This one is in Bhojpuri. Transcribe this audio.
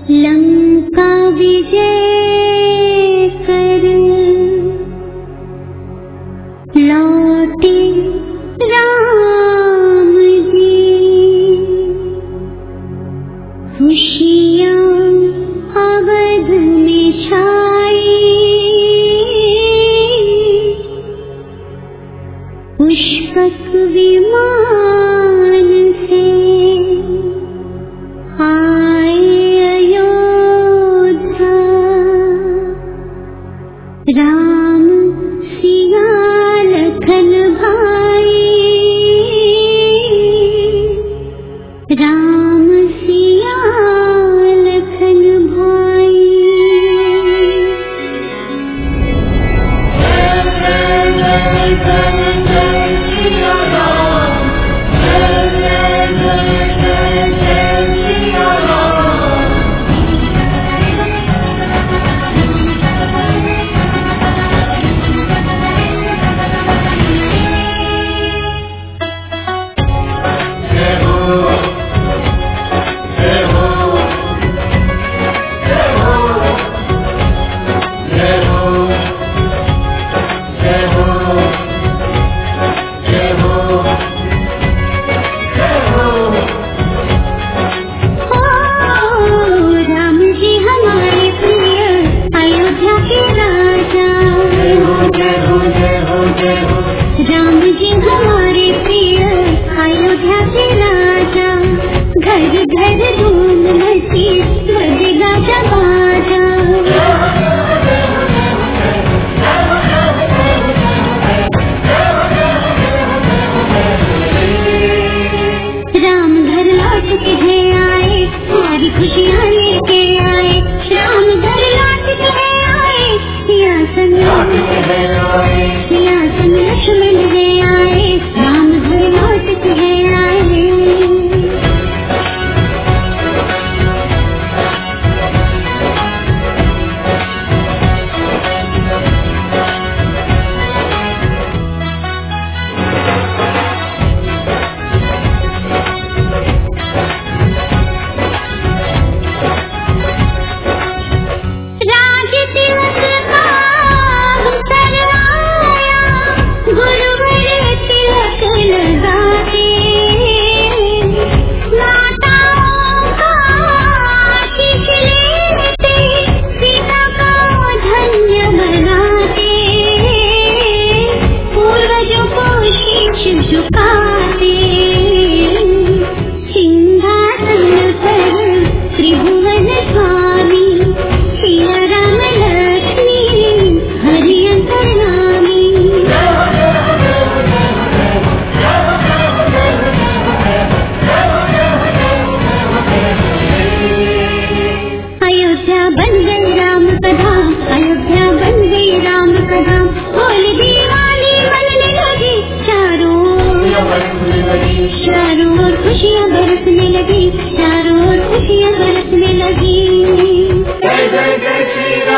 लंका विजय कर लौटे राम जी, खुशियाँ अवध में छाई, पुष्पक विमान से राम सिया लखन भाई, राम सिया लखन भाई। राम जी हमारे प्रिय अयोध्या के राजा, घर घर धूम मची बजेगा जब बाजा। राम घर लौट के है आए, सारी खुशियाँ लेके आए। राम घर लौट के है आए, सिया संग लक्ष्मण है आए। राम घर लौट के है आए। चारों ओर खुशियाँ बरसने लगी, चारों ओर खुशियाँ बरसने लगी। जय जय जय श्री